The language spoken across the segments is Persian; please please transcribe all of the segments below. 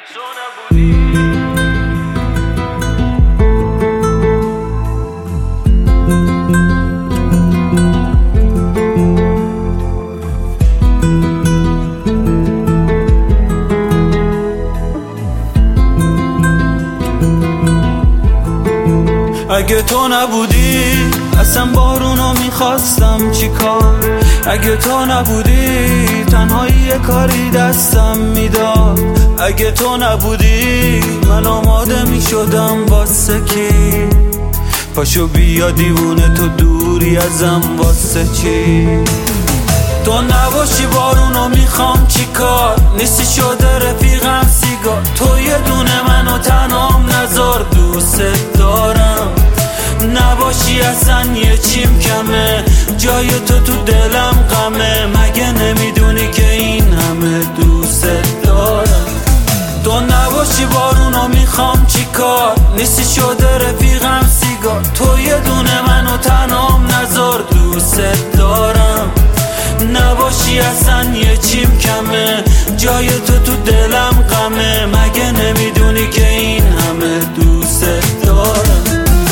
اگه تو نبودی اصلا بارونو میخواستم چیکار. اگه تو نبودی تنهایی یه کاری دستم میداد. اگه تو نبودی من آماده میشدم واسه کی. پاشو بیا دیوونه تو دوری ازم واسه چی. تو نباشی بارونو میخوام چیکار. نیستی شده رفیقم سیگار. تو یه دونه منو تنهام نذار دوست دارم. نباشی اصلا یه چیم کمه. جای تو دلم غمه. مگه نمیدونی که این همه دوست دارم. تو نباشی بارونو میخوام چیکار. نیستی شده رفیقم سیگار. تو یه دونه منو تنهام نذار دوست دارم. نباشی اصلا یه چیم کمه. جای تو دلم غمه. مگه نمیدونی که این همه دوست دارم.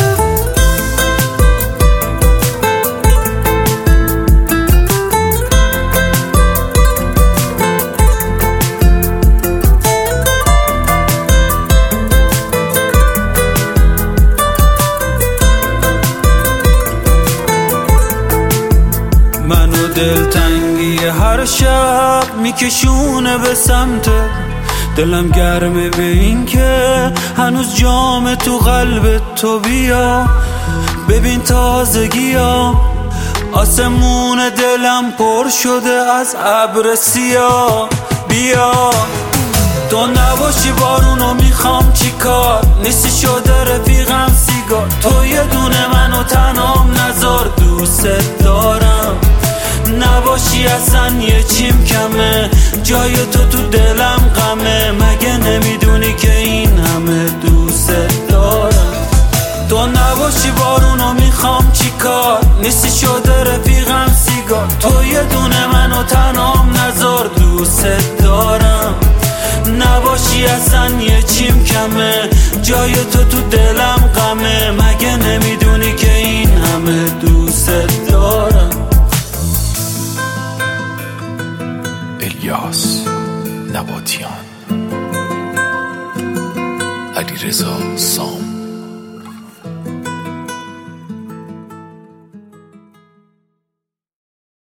منو دلتنگی هر شب میکشونه به سمت. دلم گرمه به این که هنوز جام تو قلب تو. بیا ببین تازگی ها. آسمون دلم پر شده از ابر سیاه. بیا تو نباشی بارونو میخوام چیکار. نیستی شده رفیقم سیگار. تو یه دونه منو تنهام نذار دوست دارم. نباشی اصلا یه چیم کمه. جای تو دلم غمه. مگه نمیدونی که این همه دوست دارم. تو نباشی بارونو میخوام چیکار. نیستی شده رفیقم سیگار. تو یه دونه منو تنهام نذار دوست دارم. نباشی اصلا یه چیم کمه. جای تو دلم غمه. مگه نمیدونی که این همه دوست دارم. الیاس نباتیان، علیرضا سام.